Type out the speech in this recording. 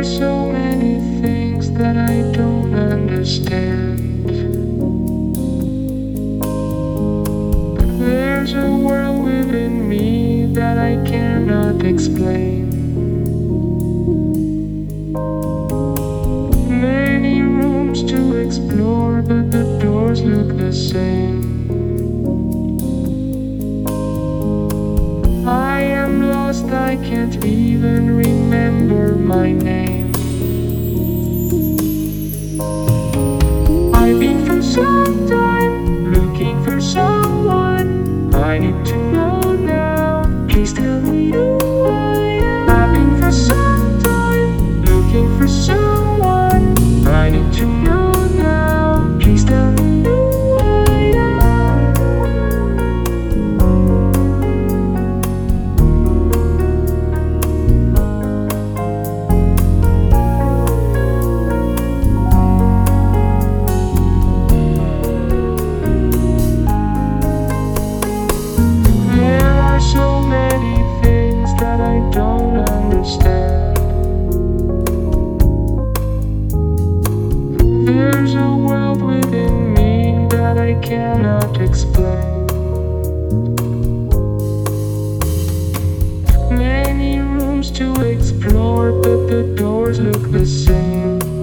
are so many things that I don't understand. There's a world within me that I cannot explain. Many rooms to explore, but the doors look the same. I am lost, I can't even remember my name. I've been for some time looking for someone I need to know now. Please tell me who I am. I've been for some time looking for someone I need to know now. Please tell me who I am. There are so many things that I don't understand. There's a world within me that I cannot explain. Many rooms to explore, but the doors look the same.